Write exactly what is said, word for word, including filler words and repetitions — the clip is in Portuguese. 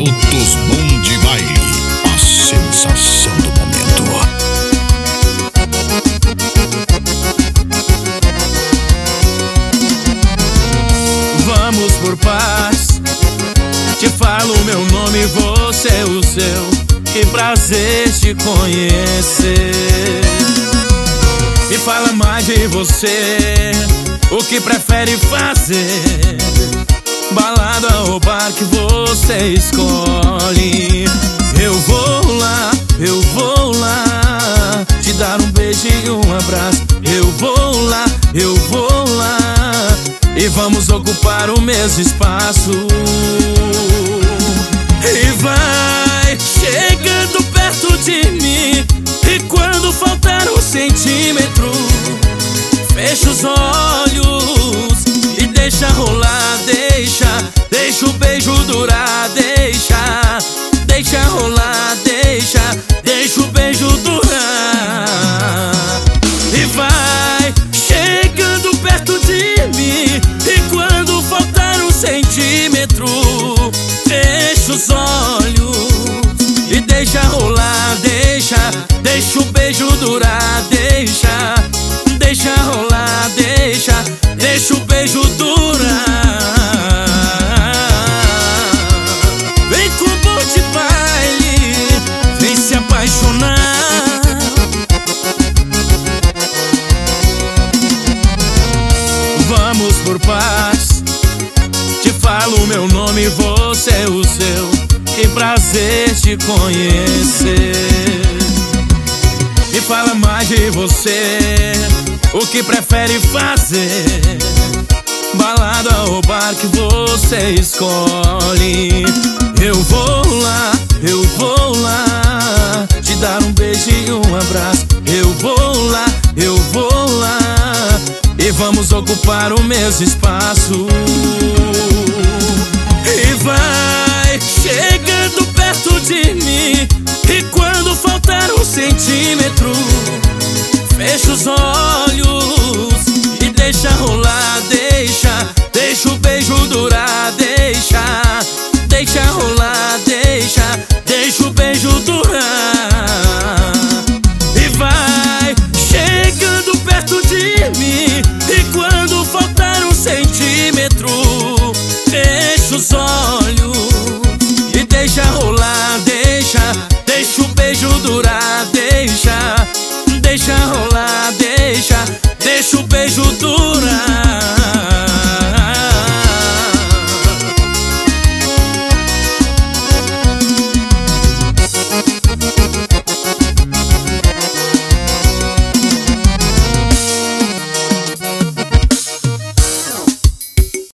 Minutos Bom de Baile, a sensação do momento. Vamos por paz. Te falo meu nome, você é o seu. Que prazer te conhecer. Me fala mais de você, o que prefere fazer? Balada ou bar que você escolhe? Eu vou lá, eu vou lá te dar um beijo e um abraço. Eu vou lá, eu vou lá e vamos ocupar o mesmo espaço. E vai chegando perto de mim, e quando faltar um centímetro, fecha os olhos e deixa rolar. Deixa, deixa o beijo durar. Deixa, deixa rolar. Deixa, deixa o beijo durar. E vai chegando perto de mim, e quando faltar um centímetro, fecha os olhos e deixa rolar. Deixa, deixa o beijo durar. Deixa, deixa rolar. Deixa, deixa o beijo durar. Vem com o bom de baile, vem se apaixonar. Vamos por paz. Te falo meu nome, você é o seu. Que prazer te conhecer. Me fala mais de você, o que prefere fazer? Balada ou bar que você escolhe? Eu vou lá, eu vou lá te dar um beijo e um abraço. Eu vou lá, eu vou lá e vamos ocupar o mesmo espaço. E vai chegando perto de mim, e quando faltar um centímetro, fecha os olhos e deixa rolar. Deixa, deixa o beijo durar. Deixa, deixa rolar. Deixa, deixa o beijo durar. E vai chegando perto de mim, e quando faltar um centímetro, fecha os olhos